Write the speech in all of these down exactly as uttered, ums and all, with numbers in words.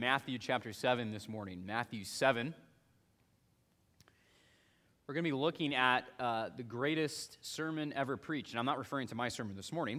Matthew chapter seven this morning. Matthew seven. We're going to be looking at uh, the greatest sermon ever preached. And I'm not referring to my sermon this morning.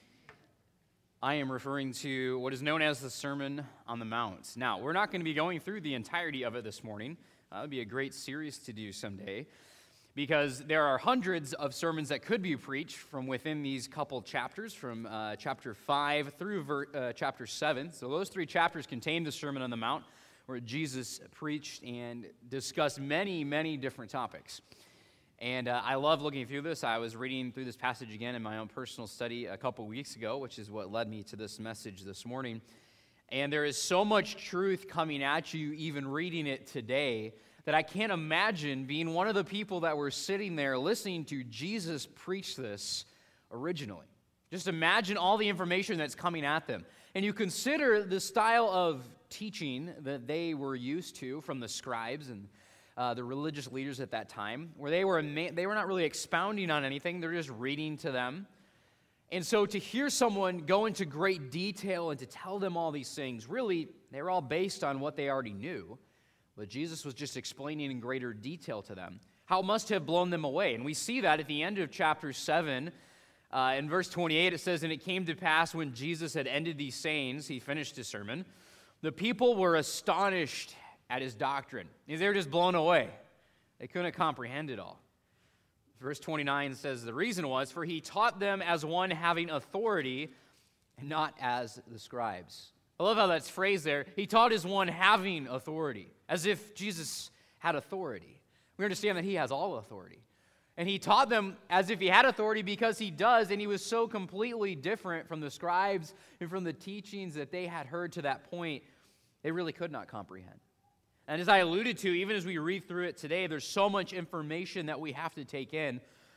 I am referring to what is known as the Sermon on the Mount. Now, we're not going to be going through the entirety of it this morning. Uh, it would be a great series to do someday, because there are hundreds of sermons that could be preached from within these couple chapters, from uh, chapter five through ver- uh, chapter seven. So those three chapters contain the Sermon on the Mount, where Jesus preached and discussed many, many different topics. And uh, I love looking through this. I was reading through this passage again in my own personal study a couple weeks ago, which is what led me to this message this morning. And there is so much truth coming at you, even reading it today, that I can't imagine being one of the people that were sitting there listening to Jesus preach this originally. Just imagine all the information that's coming at them. And you consider the style of teaching that they were used to from the scribes and uh, the religious leaders at that time, where they were they were not really expounding on anything, they're just reading to them. And so to hear someone go into great detail and to tell them all these things, really, they were all based on what they already knew. But Jesus was just explaining in greater detail to them how it must have blown them away. And we see that at the end of chapter seven. Uh, in verse twenty-eight, it says, "And it came to pass when Jesus had ended these sayings," he finished his sermon, "the people were astonished at his doctrine." They were just blown away. They couldn't comprehend it all. Verse twenty-nine says, "The reason was, for he taught them as one having authority, and not as the scribes." I love how that's phrased there. He taught as one having authority, as if Jesus had authority. We understand that he has all authority. And he taught them as if he had authority, because he does, and he was so completely different from the scribes and from the teachings that they had heard to that point, they really could not comprehend. And as I alluded to, even as we read through it today, there's so much information that we have to take in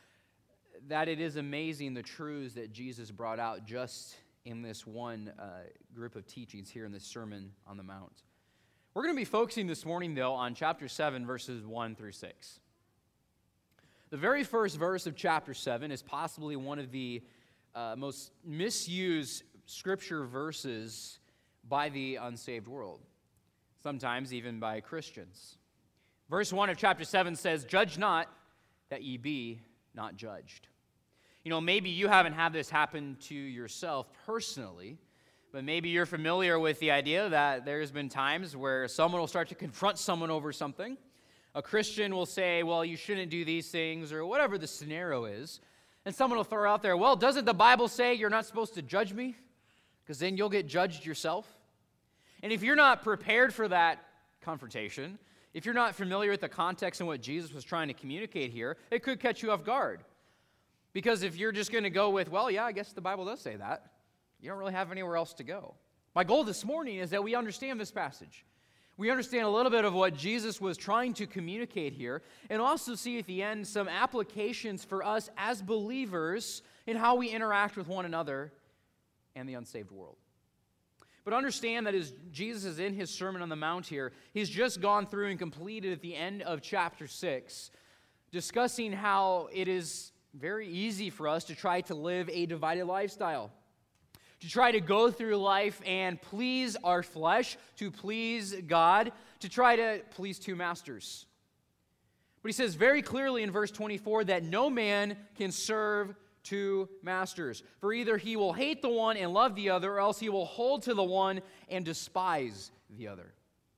that it is amazing the truths that Jesus brought out just in this one uh, group of teachings here in this Sermon on the Mount. We're going to be focusing this morning, though, on chapter seven, verses one through six. The very first verse of chapter seven is possibly one of the uh, most misused scripture verses by the unsaved world, sometimes even by Christians. Verse one of chapter seven says, "Judge not, that ye be not judged." You know, maybe you haven't had this happen to yourself personally, but maybe you're familiar with the idea that there's been times where someone will start to confront someone over something. A Christian will say, well, you shouldn't do these things, or whatever the scenario is. And someone will throw out there, well, doesn't the Bible say you're not supposed to judge me? Because then you'll get judged yourself. And if you're not prepared for that confrontation, if you're not familiar with the context and what Jesus was trying to communicate here, it could catch you off guard. Because if you're just going to go with, well, yeah, I guess the Bible does say that, you don't really have anywhere else to go. My goal this morning is that we understand this passage. We understand a little bit of what Jesus was trying to communicate here, and also see at the end some applications for us as believers in how we interact with one another and the unsaved world. But understand that as Jesus is in his Sermon on the Mount here, he's just gone through and completed at the end of chapter six, discussing how it is very easy for us to try to live a divided lifestyle, to try to go through life and please our flesh, to please God, to try to please two masters. But he says very clearly in verse twenty-four that no man can serve two masters. For either he will hate the one and love the other, or else he will hold to the one and despise the other.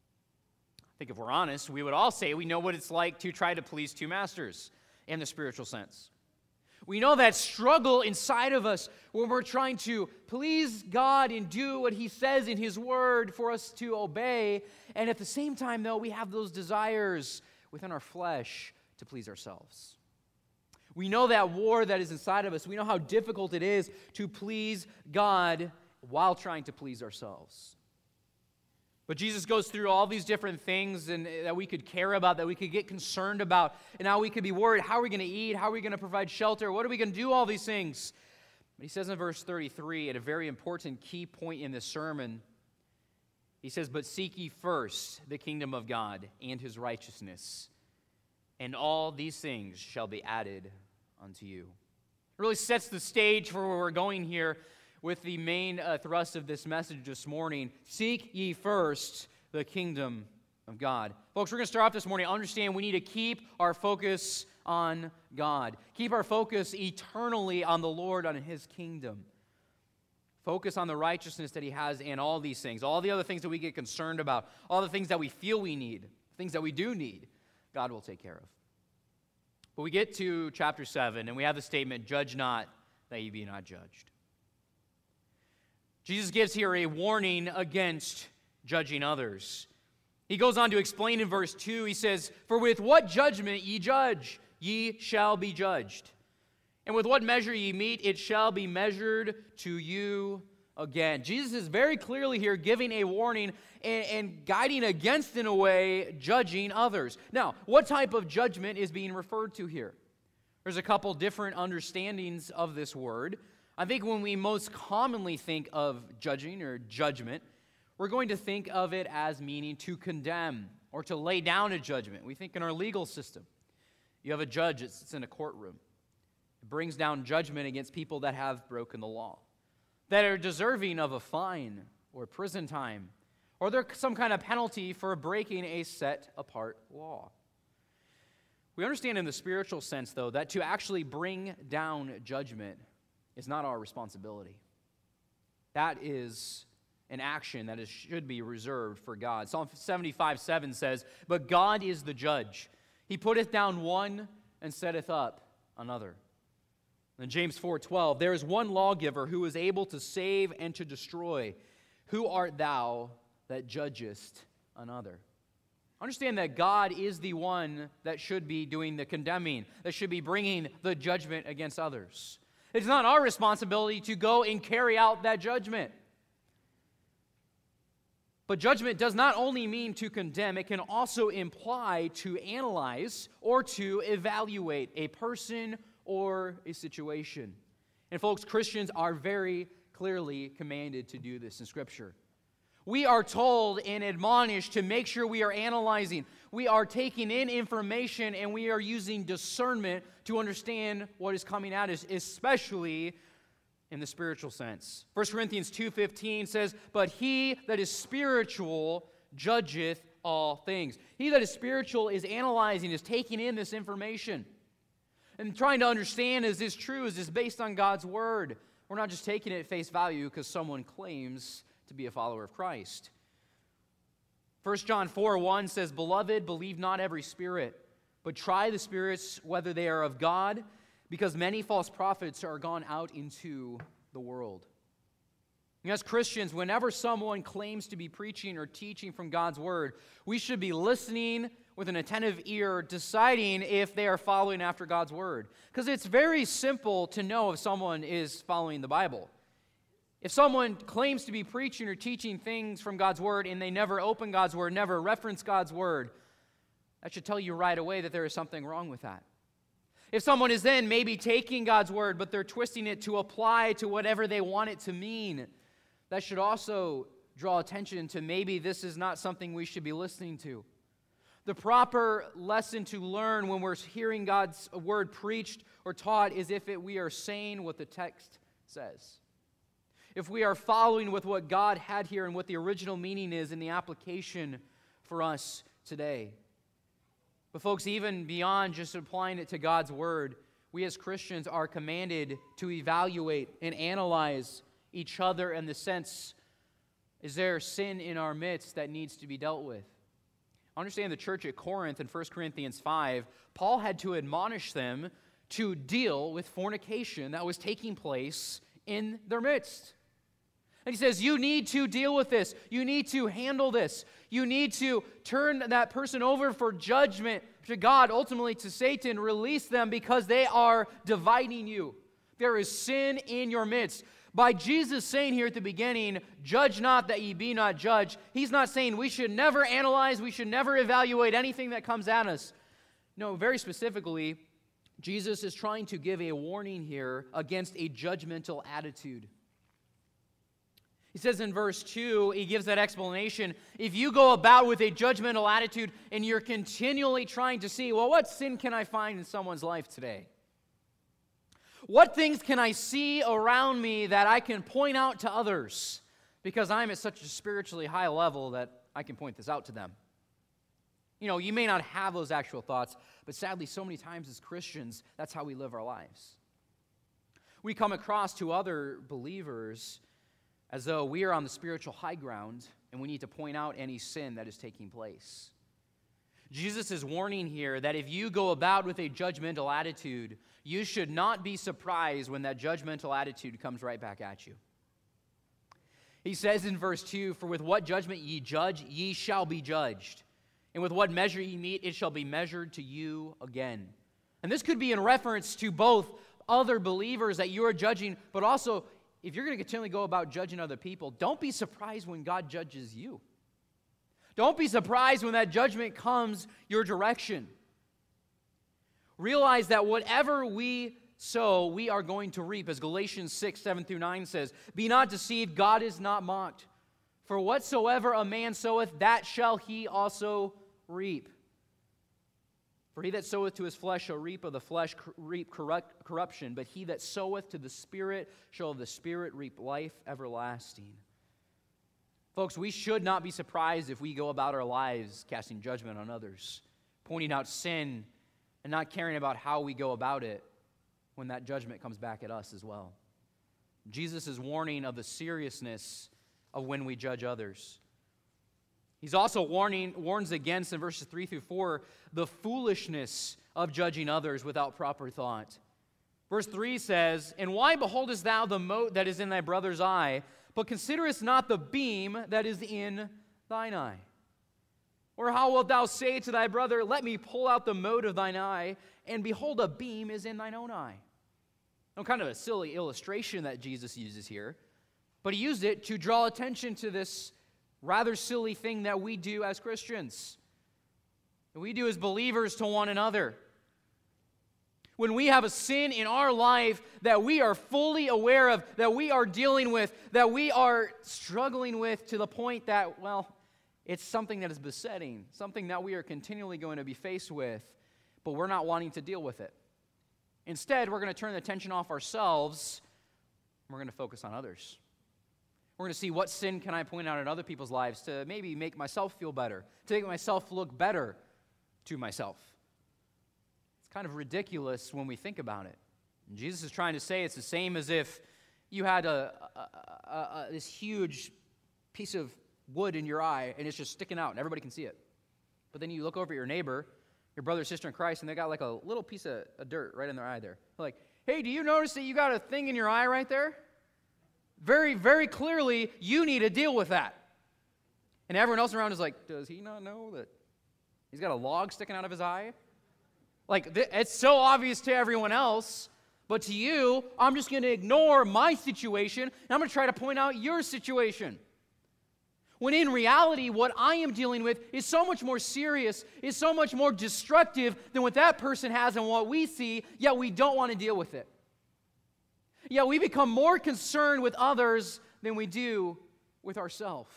I think if we're honest, we would all say we know what it's like to try to please two masters in the spiritual sense. We know that struggle inside of us when we're trying to please God and do what he says in his word for us to obey. And at the same time, though, we have those desires within our flesh to please ourselves. We know that war that is inside of us. We know how difficult it is to please God while trying to please ourselves. But Jesus goes through all these different things and, that we could care about, that we could get concerned about, and how we could be worried. How are we going to eat? How are we going to provide shelter? What are we going to do all these things? But he says in verse thirty-three, at a very important key point in this sermon, he says, "But seek ye first the kingdom of God and his righteousness, and all these things shall be added unto you." It really sets the stage for where we're going here with the main uh, thrust of this message this morning. Seek ye first the kingdom of God. Folks, we're going to start off this morning. Understand we need to keep our focus on God. Keep our focus eternally on the Lord, on His kingdom. Focus on the righteousness that He has in all these things. All the other things that we get concerned about, all the things that we feel we need, things that we do need, God will take care of. But we get to chapter seven, and we have the statement, "Judge not, that ye be not judged." Jesus gives here a warning against judging others. He goes on to explain in verse two, he says, "For with what judgment ye judge, ye shall be judged. And with what measure ye meet, it shall be measured to you again." Jesus is very clearly here giving a warning and, and guiding against, in a way, judging others. Now, what type of judgment is being referred to here? There's a couple different understandings of this word. I think when we most commonly think of judging or judgment, we're going to think of it as meaning to condemn or to lay down a judgment. We think in our legal system. You have a judge that sits in a courtroom. It brings down judgment against people that have broken the law, that are deserving of a fine or prison time, or there's some kind of penalty for breaking a set-apart law. We understand in the spiritual sense, though, that to actually bring down judgment is not our responsibility. That is an action that is, should be reserved for God. Psalm seventy-five seven says, "But God is the judge. He putteth down one and setteth up another." In James four twelve, "There is one lawgiver who is able to save and to destroy. Who art thou that judgest another?" Understand that God is the one that should be doing the condemning, that should be bringing the judgment against others. It's not our responsibility to go and carry out that judgment. But judgment does not only mean to condemn, it can also imply to analyze or to evaluate a person or a situation. And folks, Christians are very clearly commanded to do this in Scripture. We are told and admonished to make sure we are analyzing. We are taking in information and we are using discernment to understand what is coming at us, especially in the spiritual sense. First Corinthians two fifteen says, "But he that is spiritual judgeth all things." He that is spiritual is analyzing, is taking in this information, and trying to understand, is this true? Is this based on God's word? We're not just taking it at face value because someone claims to be a follower of Christ. First John four one says, "Beloved, believe not every spirit, but try the spirits whether they are of God, because many false prophets are gone out into the world." And as Christians, whenever someone claims to be preaching or teaching from God's word, we should be listening with an attentive ear, deciding if they are following after God's word. Because it's very simple to know if someone is following the Bible. If someone claims to be preaching or teaching things from God's word and they never open God's word, never reference God's word, that should tell you right away that there is something wrong with that. If someone is then maybe taking God's word, but they're twisting it to apply to whatever they want it to mean, that should also draw attention to maybe this is not something we should be listening to. The proper lesson to learn when we're hearing God's word preached or taught is if it, we are saying what the text says. If we are following with what God had here and what the original meaning is in the application for us today. But folks, even beyond just applying it to God's word, we as Christians are commanded to evaluate and analyze each other in the sense, is there sin in our midst that needs to be dealt with? Understand the church at Corinth in First Corinthians five, Paul had to admonish them to deal with fornication that was taking place in their midst. And he says, you need to deal with this. You need to handle this. You need to turn that person over for judgment to God, ultimately to Satan, release them because they are dividing you. There is sin in your midst. By Jesus saying here at the beginning, judge not that ye be not judged, he's not saying we should never analyze, we should never evaluate anything that comes at us. No, very specifically, Jesus is trying to give a warning here against a judgmental attitude. He says in verse two, he gives that explanation. If you go about with a judgmental attitude and you're continually trying to see, well, what sin can I find in someone's life today? What things can I see around me that I can point out to others? Because I'm at such a spiritually high level that I can point this out to them. You know, you may not have those actual thoughts, but sadly, so many times as Christians, that's how we live our lives. We come across to other believers as though we are on the spiritual high ground and we need to point out any sin that is taking place. Jesus is warning here that if you go about with a judgmental attitude, you should not be surprised when that judgmental attitude comes right back at you. He says in verse two, "For with what judgment ye judge, ye shall be judged. And with what measure ye meet, it shall be measured to you again." And this could be in reference to both other believers that you are judging, but also if you're going to continually go about judging other people, don't be surprised when God judges you. Don't be surprised when that judgment comes your direction. Realize that whatever we sow, we are going to reap. As Galatians six, seven through nine says, "Be not deceived, God is not mocked. For whatsoever a man soweth, that shall he also reap. For he that soweth to his flesh shall reap of the flesh reap corrupt, corruption, but he that soweth to the Spirit shall of the Spirit reap life everlasting." Folks, we should not be surprised if we go about our lives casting judgment on others, pointing out sin, and not caring about how we go about it when that judgment comes back at us as well. Jesus is warning of the seriousness of when we judge others. He's also warning, warns against, in verses three through four, the foolishness of judging others without proper thought. Verse three says, "And why beholdest thou the mote that is in thy brother's eye, but considerest not the beam that is in thine eye? Or how wilt thou say to thy brother, Let me pull out the mote of thine eye, and behold, a beam is in thine own eye?" Now, kind of a silly illustration that Jesus uses here, but he used it to draw attention to this rather silly thing that we do as Christians, that we do as believers to one another. When we have a sin in our life that we are fully aware of, that we are dealing with, that we are struggling with to the point that, well, it's something that is besetting, something that we are continually going to be faced with, but we're not wanting to deal with it. Instead, we're going to turn the attention off ourselves, and we're going to focus on others. We're going to see what sin can I point out in other people's lives to maybe make myself feel better, to make myself look better to myself. It's kind of ridiculous when we think about it. And Jesus is trying to say it's the same as if you had a, a, a, a, this huge piece of wood in your eye and it's just sticking out and everybody can see it. But then you look over at your neighbor, your brother or sister in Christ, and they got like a little piece of, of dirt right in their eye there. They're like, "Hey, do you notice that you got a thing in your eye right there? Very, very clearly, you need to deal with that." And everyone else around is like, "Does he not know that he's got a log sticking out of his eye?" Like, th- it's so obvious to everyone else, but to you, I'm just going to ignore my situation, and I'm going to try to point out your situation. When in reality, what I am dealing with is so much more serious, is so much more destructive than what that person has and what we see, yet we don't want to deal with it. Yet we become more concerned with others than we do with ourselves.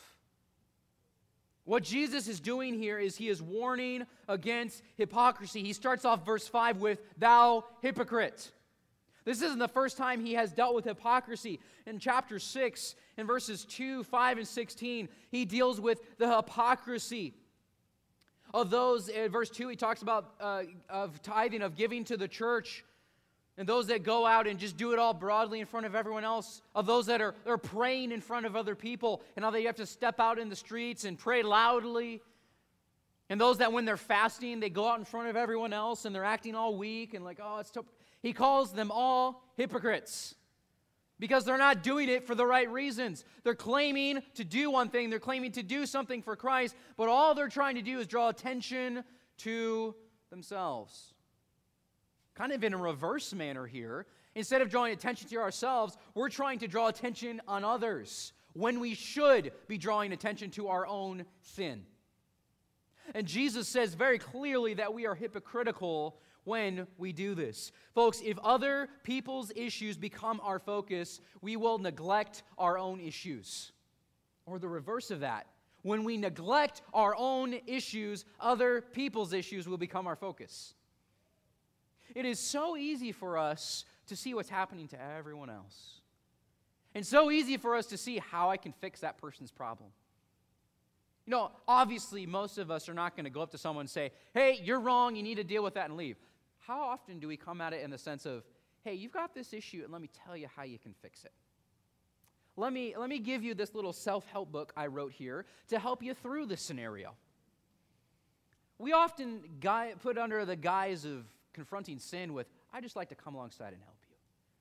What Jesus is doing here is he is warning against hypocrisy. He starts off verse five with, "Thou hypocrite." This isn't the first time he has dealt with hypocrisy. In chapter six, in verses two, five, and sixteen, he deals with the hypocrisy of those. In verse two, he talks about uh, of tithing, of giving to the church. And those that go out and just do it all broadly in front of everyone else, of those that are, are praying in front of other people, and how they have to step out in the streets and pray loudly. And those that when they're fasting, they go out in front of everyone else and they're acting all weak and like, oh, it's tough. He calls them all hypocrites because they're not doing it for the right reasons. They're claiming to do one thing, they're claiming to do something for Christ, but all they're trying to do is draw attention to themselves. Kind of in a reverse manner here. Instead of drawing attention to ourselves, we're trying to draw attention on others when we should be drawing attention to our own sin. And Jesus says very clearly that we are hypocritical when we do this. Folks, if other people's issues become our focus, we will neglect our own issues. Or the reverse of that. When we neglect our own issues, other people's issues will become our focus. It is so easy for us to see what's happening to everyone else. And so easy for us to see how I can fix that person's problem. You know, obviously, most of us are not going to go up to someone and say, hey, you're wrong, you need to deal with that and leave. How often do we come at it in the sense of, hey, you've got this issue, and let me tell you how you can fix it. Let me, let me give you this little self-help book I wrote here to help you through this scenario. We often guy, put under the guise of confronting sin with, I just like to come alongside and help you.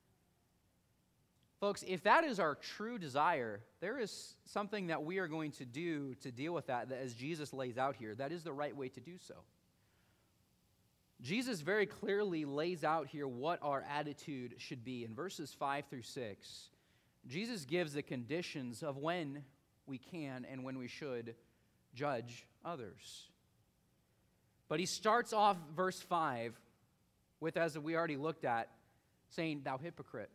Folks, if that is our true desire, there is something that we are going to do to deal with that, that as Jesus lays out here, that is the right way to do so. Jesus very clearly lays out here what our attitude should be. In verses five through six, Jesus gives the conditions of when we can and when we should judge others. But he starts off verse five with, as we already looked at, saying, thou hypocrite,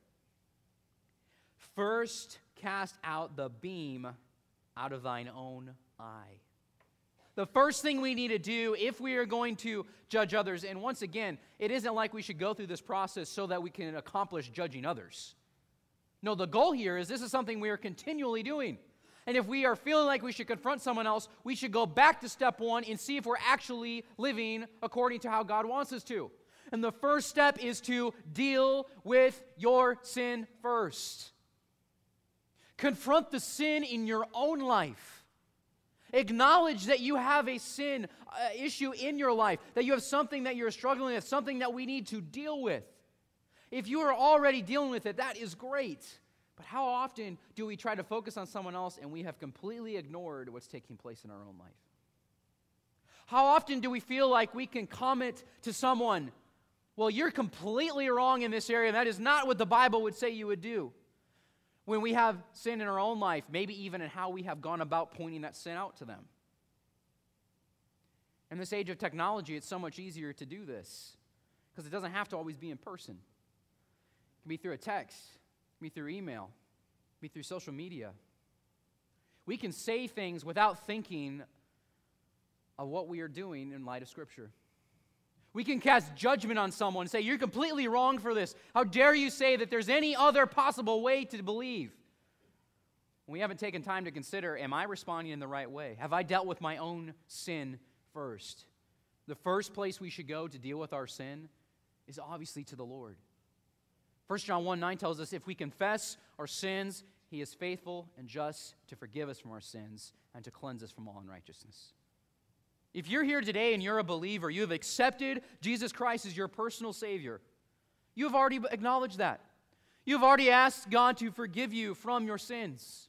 first cast out the beam out of thine own eye. The first thing we need to do if we are going to judge others, and once again, it isn't like we should go through this process so that we can accomplish judging others. No, the goal here is this is something we are continually doing. And if we are feeling like we should confront someone else, we should go back to step one and see if we're actually living according to how God wants us to. And the first step is to deal with your sin first. Confront the sin in your own life. Acknowledge that you have a sin uh, issue in your life, that you have something that you're struggling with, something that we need to deal with. If you are already dealing with it, that is great. But how often do we try to focus on someone else and we have completely ignored what's taking place in our own life? How often do we feel like we can comment to someone, well, you're completely wrong in this area, and that is not what the Bible would say you would do? When we have sin in our own life, maybe even in how we have gone about pointing that sin out to them. In this age of technology, it's so much easier to do this because it doesn't have to always be in person. It can be through a text, it can be through email, it can be through social media. We can say things without thinking of what we are doing in light of Scripture. We can cast judgment on someone and say, you're completely wrong for this. How dare you say that there's any other possible way to believe? We haven't taken time to consider, am I responding in the right way? Have I dealt with my own sin first? The first place we should go to deal with our sin is obviously to the Lord. First John one nine tells us, if we confess our sins, he is faithful and just to forgive us from our sins and to cleanse us from all unrighteousness. If you're here today and you're a believer, you have accepted Jesus Christ as your personal Savior, you have already acknowledged that. You've already asked God to forgive you from your sins.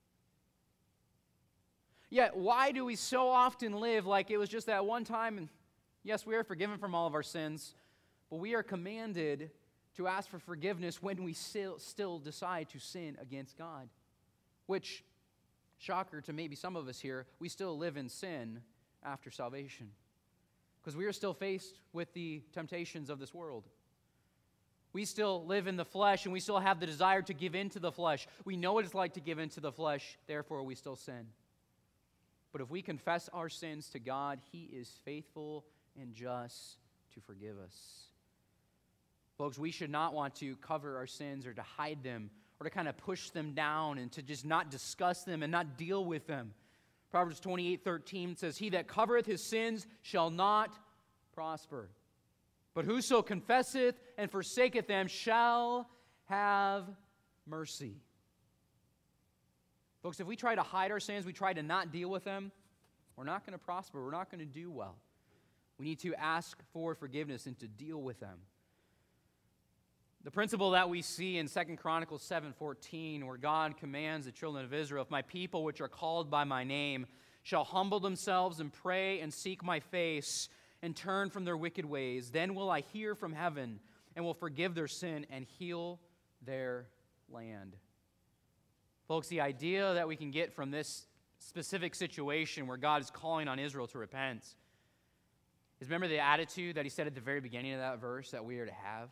Yet, why do we so often live like it was just that one time? And yes, we are forgiven from all of our sins, but we are commanded to ask for forgiveness when we still, still decide to sin against God. Which, shocker to maybe some of us here, we still live in sin after salvation, because we are still faced with the temptations of this world. We still live in the flesh, and we still have the desire to give in to the flesh. We know what it's like to give in to the flesh, therefore we still sin. But if we confess our sins to God, he is faithful and just to forgive us. Folks, we should not want to cover our sins or to hide them or to kind of push them down and to just not discuss them and not deal with them. Proverbs twenty-eight thirteen says, he that covereth his sins shall not prosper. But whoso confesseth and forsaketh them shall have mercy. Folks, if we try to hide our sins, we try to not deal with them, we're not going to prosper. We're not going to do well. We need to ask for forgiveness and to deal with them. The principle that we see in Second Chronicles seven fourteen, where God commands the children of Israel, if my people which are called by my name shall humble themselves and pray and seek my face and turn from their wicked ways, then will I hear from heaven and will forgive their sin and heal their land. Folks, the idea that we can get from this specific situation where God is calling on Israel to repent is, remember the attitude that he said at the very beginning of that verse that we are to have?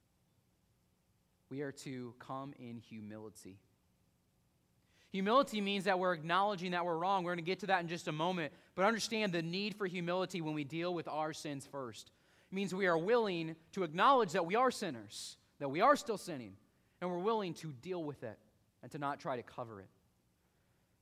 We are to come in humility. Humility means that we're acknowledging that we're wrong. We're going to get to that in just a moment. But understand the need for humility when we deal with our sins first. It means we are willing to acknowledge that we are sinners, that we are still sinning, and we're willing to deal with it and to not try to cover it.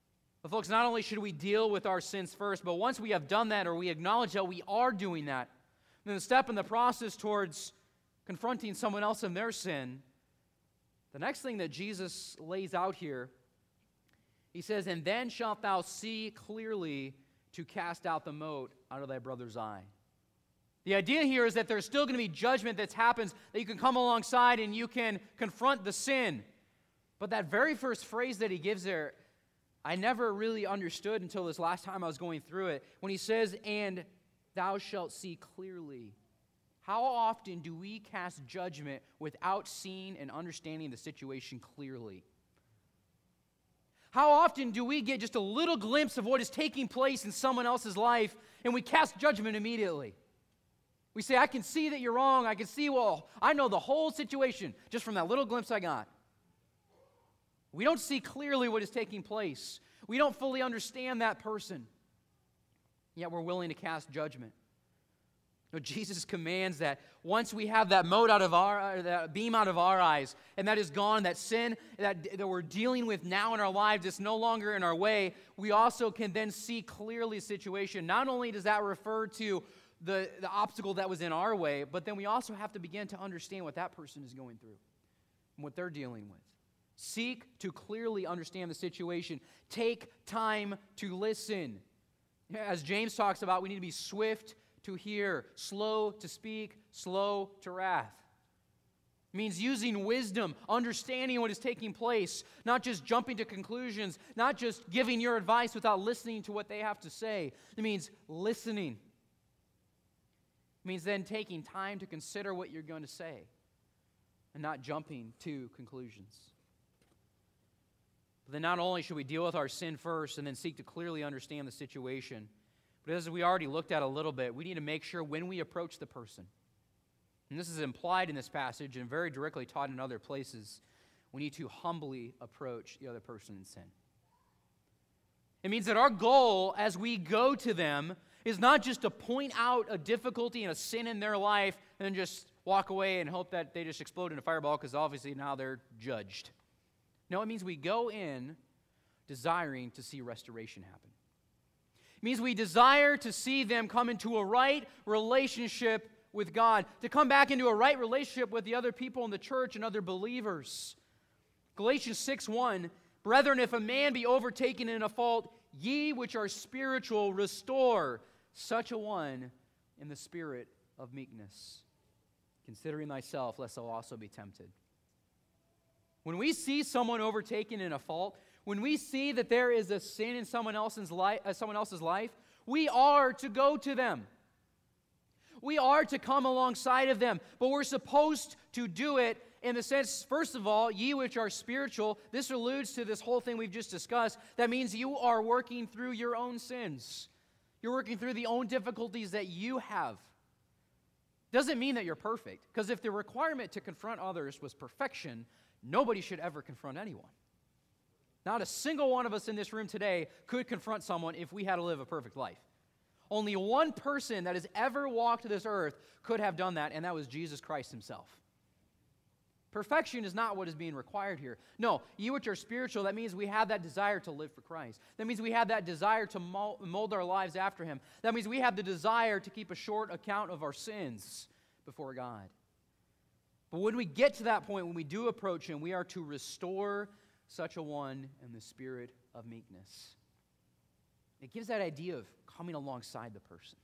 But folks, not only should we deal with our sins first, but once we have done that or we acknowledge that we are doing that, then the step in the process towards confronting someone else in their sin, the next thing that Jesus lays out here, he says, "And then shalt thou see clearly to cast out the mote out of thy brother's eye." The idea here is that there's still going to be judgment that happens, that you can come alongside and you can confront the sin. But that very first phrase that he gives there, I never really understood until this last time I was going through it. When he says, "And thou shalt see clearly." How often do we cast judgment without seeing and understanding the situation clearly? How often do we get just a little glimpse of what is taking place in someone else's life and we cast judgment immediately? We say, "I can see that you're wrong. I can see, well, I know the whole situation just from that little glimpse I got." We don't see clearly what is taking place. We don't fully understand that person. Yet we're willing to cast judgment. No, Jesus commands that once we have that mote out of our, that beam out of our eyes, and that is gone, that sin that, that we're dealing with now in our lives is no longer in our way, we also can then see clearly the situation. Not only does that refer to the, the obstacle that was in our way, but then we also have to begin to understand what that person is going through and what they're dealing with. Seek to clearly understand the situation. Take time to listen. As James talks about, we need to be swift to hear, slow to speak, slow to wrath. It means using wisdom, understanding what is taking place, not just jumping to conclusions, not just giving your advice without listening to what they have to say. It means listening. It means then taking time to consider what you're going to say and not jumping to conclusions. But then not only should we deal with our sin first and then seek to clearly understand the situation, but as we already looked at a little bit, we need to make sure when we approach the person, and this is implied in this passage and very directly taught in other places, we need to humbly approach the other person in sin. It means that our goal as we go to them is not just to point out a difficulty and a sin in their life and then just walk away and hope that they just explode in a fireball because obviously now they're judged. No, it means we go in desiring to see restoration happen. It means we desire to see them come into a right relationship with God, to come back into a right relationship with the other people in the church and other believers. Galatians six one, "Brethren, if a man be overtaken in a fault, ye which are spiritual, restore such a one in the spirit of meekness, considering thyself, lest thou also be tempted." When we see someone overtaken in a fault, when we see that there is a sin in someone else's life, uh, someone else's life, we are to go to them. We are to come alongside of them, but we're supposed to do it in the sense, first of all, ye which are spiritual. This alludes to this whole thing we've just discussed. That means you are working through your own sins. You're working through the own difficulties that you have. Doesn't mean that you're perfect, because if the requirement to confront others was perfection, nobody should ever confront anyone. Not a single one of us in this room today could confront someone if we had to live a perfect life. Only one person that has ever walked this earth could have done that, and that was Jesus Christ himself. Perfection is not what is being required here. No, you which are spiritual, that means we have that desire to live for Christ. That means we have that desire to mold our lives after him. That means we have the desire to keep a short account of our sins before God. But when we get to that point, when we do approach him, we are to restore such a one in the spirit of meekness. It gives that idea of coming alongside the person.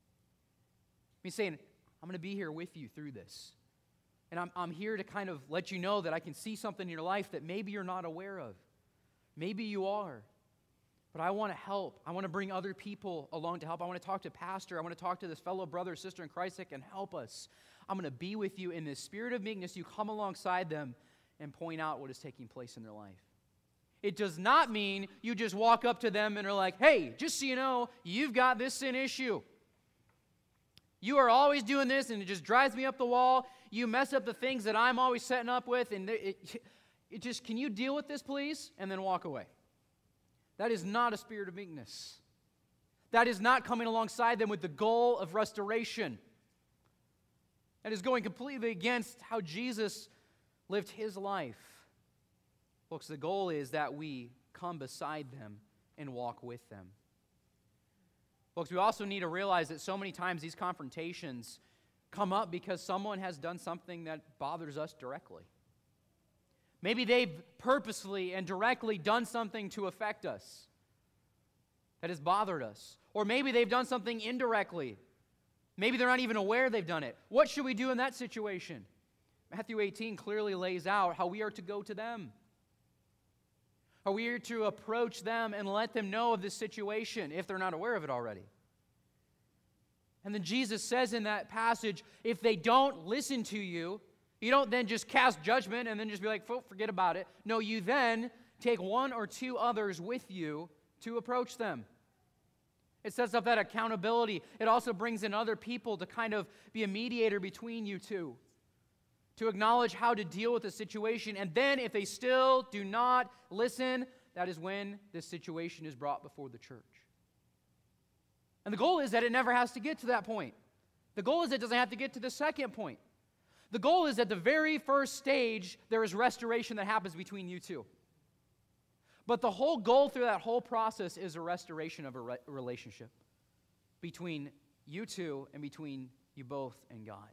I mean, saying, I'm going to be here with you through this. And I'm, I'm here to kind of let you know that I can see something in your life that maybe you're not aware of. Maybe you are. But I want to help. I want to bring other people along to help. I want to talk to pastor. I want to talk to this fellow brother or sister in Christ that can help us. I'm going to be with you in this spirit of meekness. You come alongside them and point out what is taking place in their life. It does not mean you just walk up to them and are like, hey, just so you know, you've got this sin issue. You are always doing this and it just drives me up the wall. You mess up the things that I'm always setting up with, and it, it just, can you deal with this, please? And then walk away. That is not a spirit of meekness. That is not coming alongside them with the goal of restoration. That is going completely against how Jesus lived his life. Folks, the goal is that we come beside them and walk with them. Folks, we also need to realize that so many times these confrontations come up because someone has done something that bothers us directly. Maybe they've purposely and directly done something to affect us that has bothered us. Or maybe they've done something indirectly. Maybe they're not even aware they've done it. What should we do in that situation? Matthew eighteen clearly lays out how we are to go to them. How we are to approach them and let them know of this situation if they're not aware of it already. And then Jesus says in that passage, if they don't listen to you, you don't then just cast judgment and then just be like, forget about it. No, you then take one or two others with you to approach them. It sets up that accountability. It also brings in other people to kind of be a mediator between you two, to acknowledge how to deal with the situation. And then if they still do not listen, that is when this situation is brought before the church. And the goal is that it never has to get to that point. The goal is it doesn't have to get to the second point. The goal is at the very first stage, there is restoration that happens between you two. But the whole goal through that whole process is a restoration of a re- relationship between you two and between you both and God.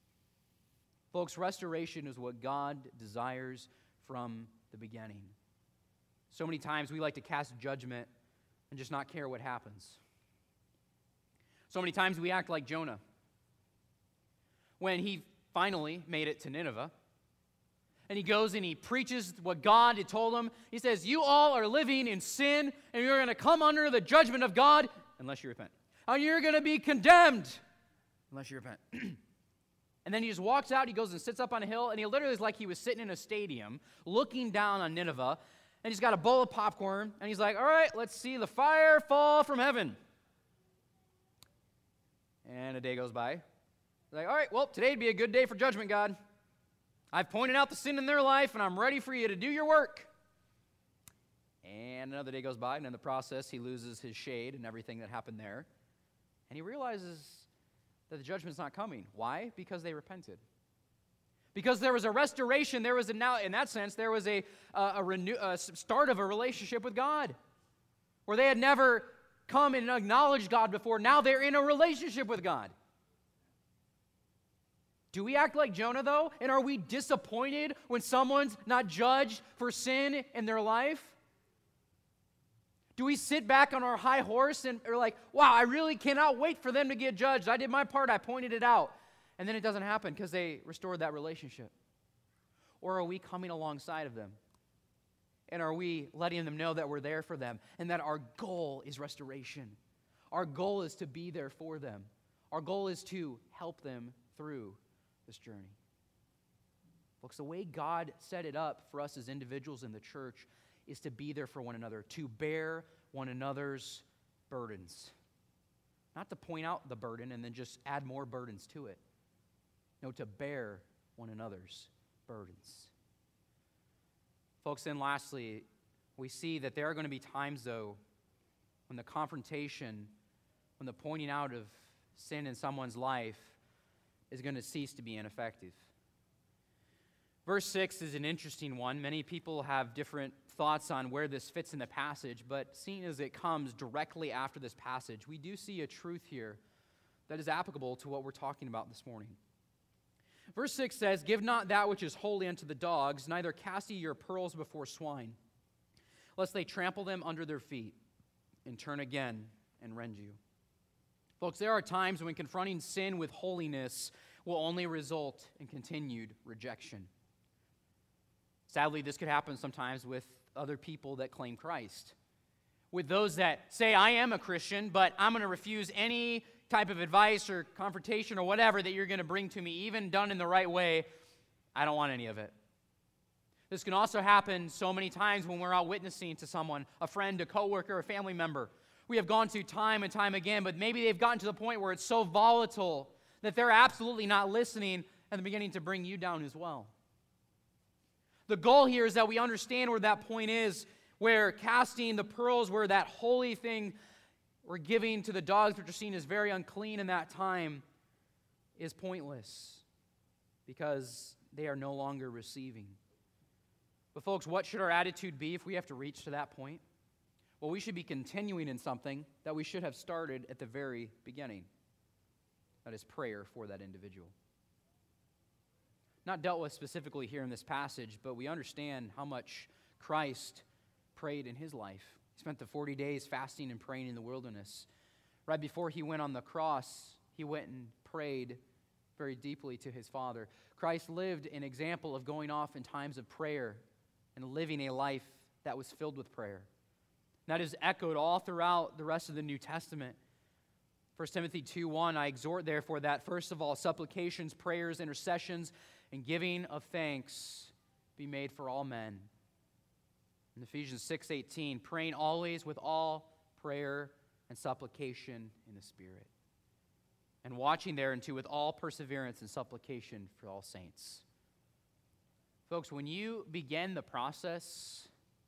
Folks, restoration is what God desires from the beginning. So many times we like to cast judgment and just not care what happens. So many times we act like Jonah. When he finally made it to Nineveh, and he goes and he preaches what God had told him. He says, you all are living in sin, and you're going to come under the judgment of God unless you repent. And you're going to be condemned unless you repent. And then he just walks out, he goes and sits up on a hill, and he literally is like he was sitting in a stadium looking down on Nineveh, and he's got a bowl of popcorn, and he's like, all right, let's see the fire fall from heaven. And a day goes by. He's like, all right, well, today'd be a good day for judgment, God. I've pointed out the sin in their life, and I'm ready for you to do your work. And another day goes by, and in the process, he loses his shade and everything that happened there. And he realizes that the judgment's not coming. Why? Because they repented. Because there was a restoration. There was a now, in that sense, there was a, a, a, renew, a start of a relationship with God, where they had never come and acknowledged God before. Now they're in a relationship with God. Do we act like Jonah, though? And are we disappointed when someone's not judged for sin in their life? Do we sit back on our high horse and are like, wow, I really cannot wait for them to get judged. I did my part. I pointed it out. And then it doesn't happen because they restored that relationship. Or are we coming alongside of them? And are we letting them know that we're there for them and that our goal is restoration? Our goal is to be there for them. Our goal is to help them through this journey. Folks, the way God set it up for us as individuals in the church is to be there for one another, to bear one another's burdens. Not to point out the burden and then just add more burdens to it. No, to bear one another's burdens. Folks, then lastly, we see that there are going to be times, though, when the confrontation, when the pointing out of sin in someone's life is going to cease to be ineffective. Verse six is an interesting one. Many people have different thoughts on where this fits in the passage, but seeing as it comes directly after this passage, we do see a truth here that is applicable to what we're talking about this morning. Verse six says, give not that which is holy unto the dogs, neither cast ye your pearls before swine, lest they trample them under their feet, and turn again and rend you. Folks, there are times when confronting sin with holiness will only result in continued rejection. Sadly, this could happen sometimes with other people that claim Christ. With those that say, I am a Christian, but I'm going to refuse any type of advice or confrontation or whatever that you're going to bring to me, even done in the right way. I don't want any of it. This can also happen so many times when we're out witnessing to someone, a friend, a coworker, a family member. We have gone to time and time again, but maybe they've gotten to the point where it's so volatile that they're absolutely not listening and they're beginning to bring you down as well. The goal here is that we understand where that point is, where casting the pearls, where that holy thing we're giving to the dogs, which are seen as very unclean in that time, is pointless because they are no longer receiving. But folks, what should our attitude be if we have to reach to that point? well, we should be continuing in something that we should have started at the very beginning. That is prayer for that individual. Not dealt with specifically here in this passage, but we understand how much Christ prayed in his life. He spent the forty days fasting and praying in the wilderness. Right before he went on the cross, he went and prayed very deeply to his Father. Christ lived an example of going off in times of prayer and living a life that was filled with prayer. That is echoed all throughout the rest of the New Testament. First Timothy two one, I exhort therefore that first of all supplications, prayers, intercessions, and giving of thanks be made for all men. In Ephesians six eighteen, praying always with all prayer and supplication in the Spirit. And watching thereunto with all perseverance and supplication for all saints. Folks, when you begin the process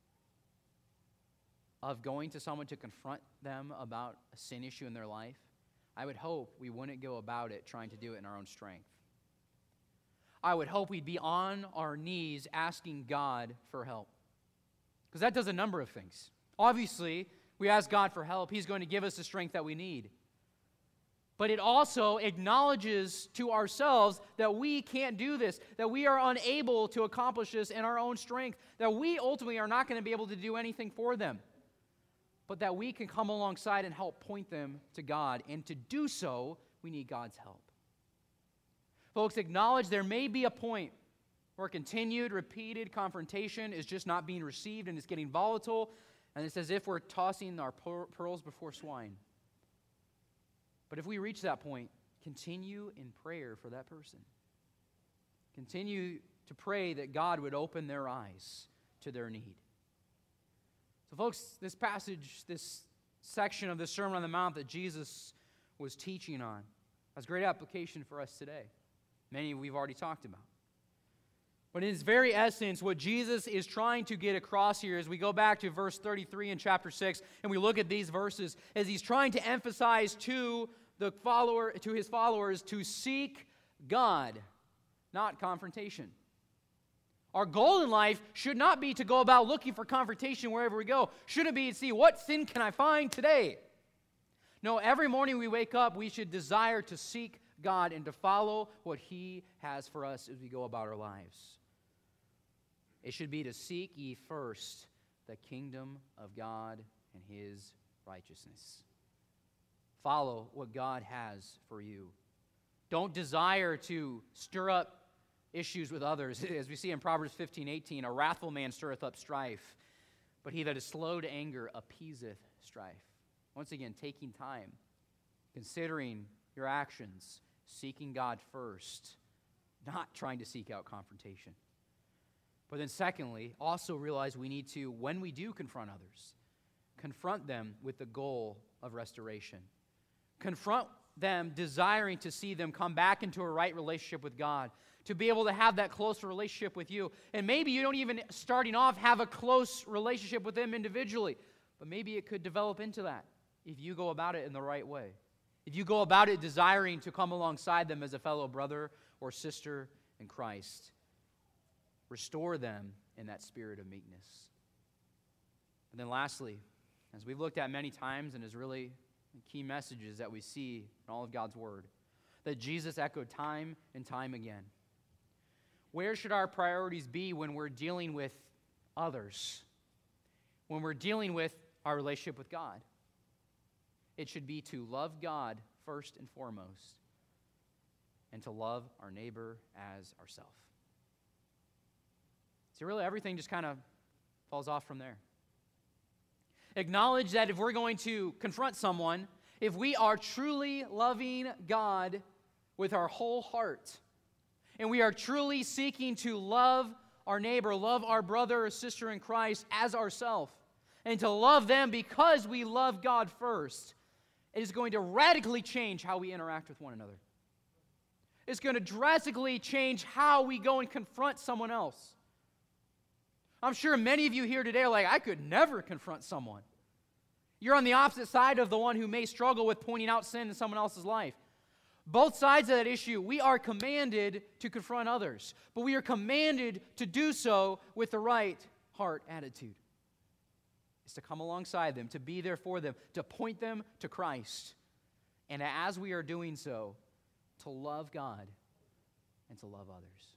of going to someone to confront them about a sin issue in their life, I would hope we wouldn't go about it trying to do it in our own strength. I would hope we'd be on our knees asking God for help. Because that does a number of things. Obviously, we ask God for help. He's going to give us the strength that we need. But it also acknowledges to ourselves that we can't do this, that we are unable to accomplish this in our own strength, that we ultimately are not going to be able to do anything for them, but that we can come alongside and help point them to God. And to do so, we need God's help. Folks, acknowledge there may be a point where continued, repeated confrontation is just not being received and it's getting volatile, and it's as if we're tossing our pearls before swine. But if we reach that point, continue in prayer for that person. Continue to pray that God would open their eyes to their need. So folks, this passage, this section of the Sermon on the Mount that Jesus was teaching on has great application for us today. Many we've already talked about. But in its very essence, what Jesus is trying to get across here, as we go back to verse thirty-three in chapter six, and we look at these verses, is he's trying to emphasize to the follower, to his followers, to seek God, not confrontation. Our goal in life should not be to go about looking for confrontation wherever we go. Should it be to see what sin can I find today? No, every morning we wake up, we should desire to seek God and to follow what He has for us as we go about our lives. It should be to seek ye first the kingdom of God and His righteousness. Follow what God has for you. Don't desire to stir up issues with others. As we see in Proverbs fifteen eighteen, a wrathful man stirreth up strife, but he that is slow to anger appeaseth strife. Once again, taking time, considering your actions, seeking God first, not trying to seek out confrontation. But then secondly, also realize we need to, when we do confront others, confront them with the goal of restoration. Confront them desiring to see them come back into a right relationship with God, to be able to have that closer relationship with you. And maybe you don't even, starting off, have a close relationship with them individually, but maybe it could develop into that if you go about it in the right way. If you go about it desiring to come alongside them as a fellow brother or sister in Christ. Restore them in that spirit of meekness. And then lastly, as we've looked at many times and is really key messages that we see in all of God's Word, that Jesus echoed time and time again. Where should our priorities be when we're dealing with others? When we're dealing with our relationship with God? It should be to love God first and foremost, and to love our neighbor as ourselves. So really everything just kind of falls off from there. Acknowledge that if we're going to confront someone, if we are truly loving God with our whole heart, and we are truly seeking to love our neighbor, love our brother or sister in Christ as ourselves, and to love them because we love God first, it is going to radically change how we interact with one another. It's going to drastically change how we go and confront someone else. I'm sure many of you here today are like, I could never confront someone. You're on the opposite side of the one who may struggle with pointing out sin in someone else's life. Both sides of that issue, we are commanded to confront others, but we are commanded to do so with the right heart attitude. is to come alongside them, to be there for them, to point them to Christ. And as we are doing so, to love God and to love others.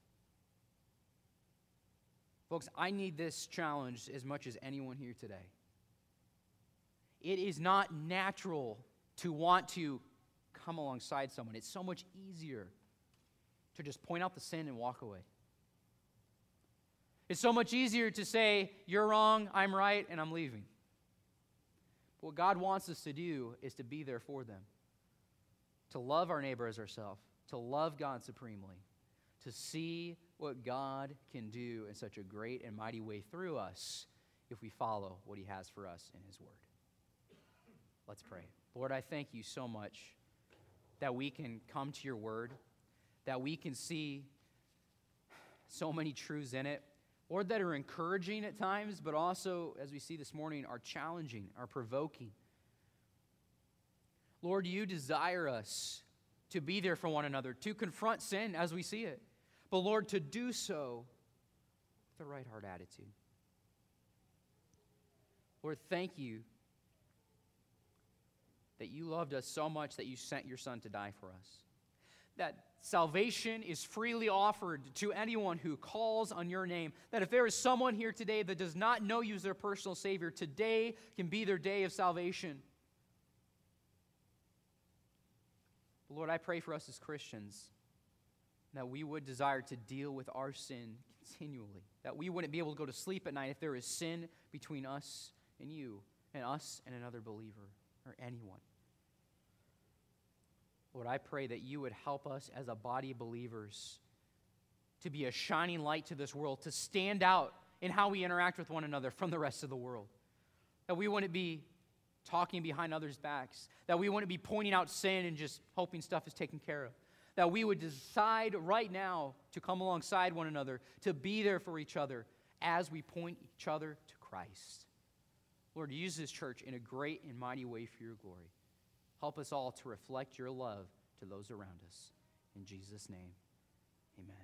Folks, I need this challenge as much as anyone here today. It is not natural to want to come alongside someone. It's so much easier to just point out the sin and walk away. It's so much easier to say, you're wrong, I'm right, and I'm leaving. But what God wants us to do is to be there for them, to love our neighbor as ourselves, to love God supremely, to see what God can do in such a great and mighty way through us if we follow what he has for us in his word. Let's pray. Lord, I thank you so much that we can come to your word, that we can see so many truths in it, Lord, that are encouraging at times, but also, as we see this morning, are challenging, are provoking. Lord, you desire us to be there for one another, to confront sin as we see it, but Lord, to do so with the right heart attitude. Lord, thank you that you loved us so much that you sent your Son to die for us. That salvation is freely offered to anyone who calls on your name. That if there is someone here today that does not know you as their personal Savior, today can be their day of salvation. Lord, I pray for us as Christians that we would desire to deal with our sin continually. That we wouldn't be able to go to sleep at night if there is sin between us and you, and us and another believer, or anyone. Lord, I pray that you would help us as a body of believers to be a shining light to this world, to stand out in how we interact with one another from the rest of the world. That we wouldn't be talking behind others' backs. That we wouldn't be pointing out sin and just hoping stuff is taken care of. That we would decide right now to come alongside one another, to be there for each other as we point each other to Christ. Lord, use this church in a great and mighty way for your glory. Help us all to reflect your love to those around us. In Jesus' name, amen.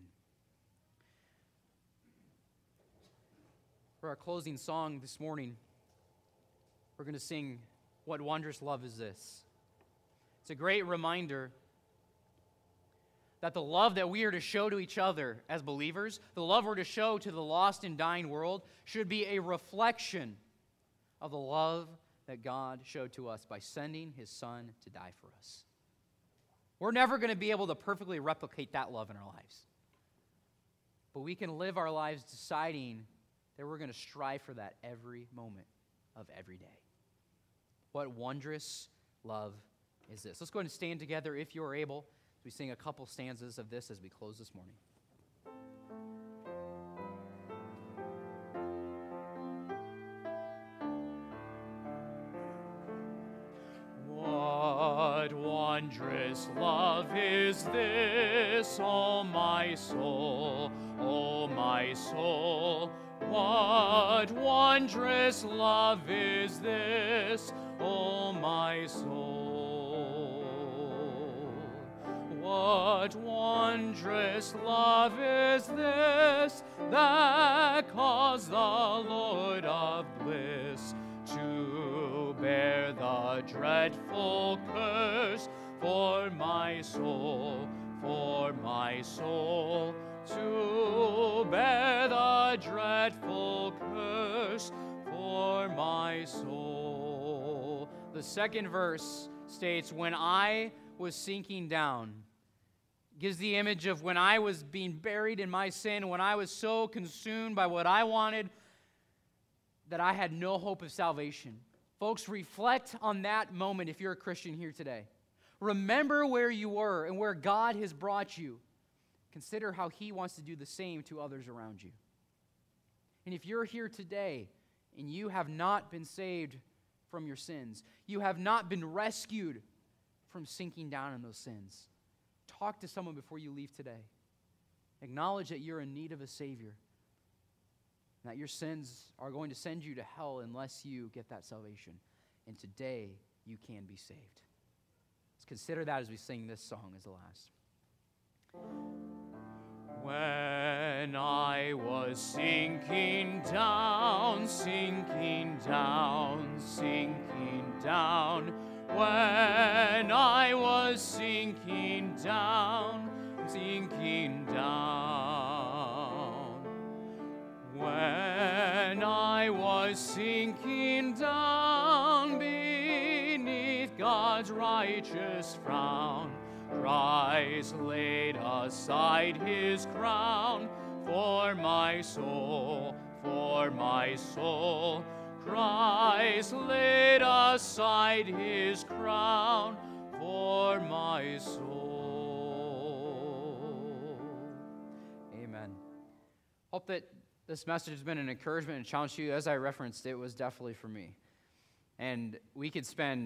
For our closing song this morning, we're going to sing, "What Wondrous Love Is This?" It's a great reminder that the love that we are to show to each other as believers, the love we're to show to the lost and dying world, should be a reflection of the love that God showed to us by sending his Son to die for us. We're never going to be able to perfectly replicate that love in our lives. But we can live our lives deciding that we're going to strive for that every moment of every day. What wondrous love is this? Let's go ahead and stand together if you are able as we sing a couple stanzas of this as we close this morning. What wondrous love is this, O my soul, O my soul? What wondrous love is this, O my soul? What wondrous love is this that caused the Lord of bliss to bear the dreadful curse for my soul, for my soul, to bear the dreadful curse for my soul. The second verse states, when I was sinking down, gives the image of when I was being buried in my sin, when I was so consumed by what I wanted that I had no hope of salvation. Folks, reflect on that moment if you're a Christian here today. Remember where you were and where God has brought you. Consider how he wants to do the same to others around you. And if you're here today and you have not been saved from your sins, you have not been rescued from sinking down in those sins, talk to someone before you leave today. Acknowledge that you're in need of a Savior, and that your sins are going to send you to hell unless you get that salvation. And today, you can be saved. Let's consider that as we sing this song as the last. When I was sinking down, sinking down, sinking down, when I was sinking down, sinking down, when I was sinking down beneath God's righteous frown, Christ laid aside his crown for my soul, for my soul. Christ laid aside his crown for my soul. Amen. Hope that this message has been an encouragement and challenge to you. As I referenced, it was definitely for me. And we could spend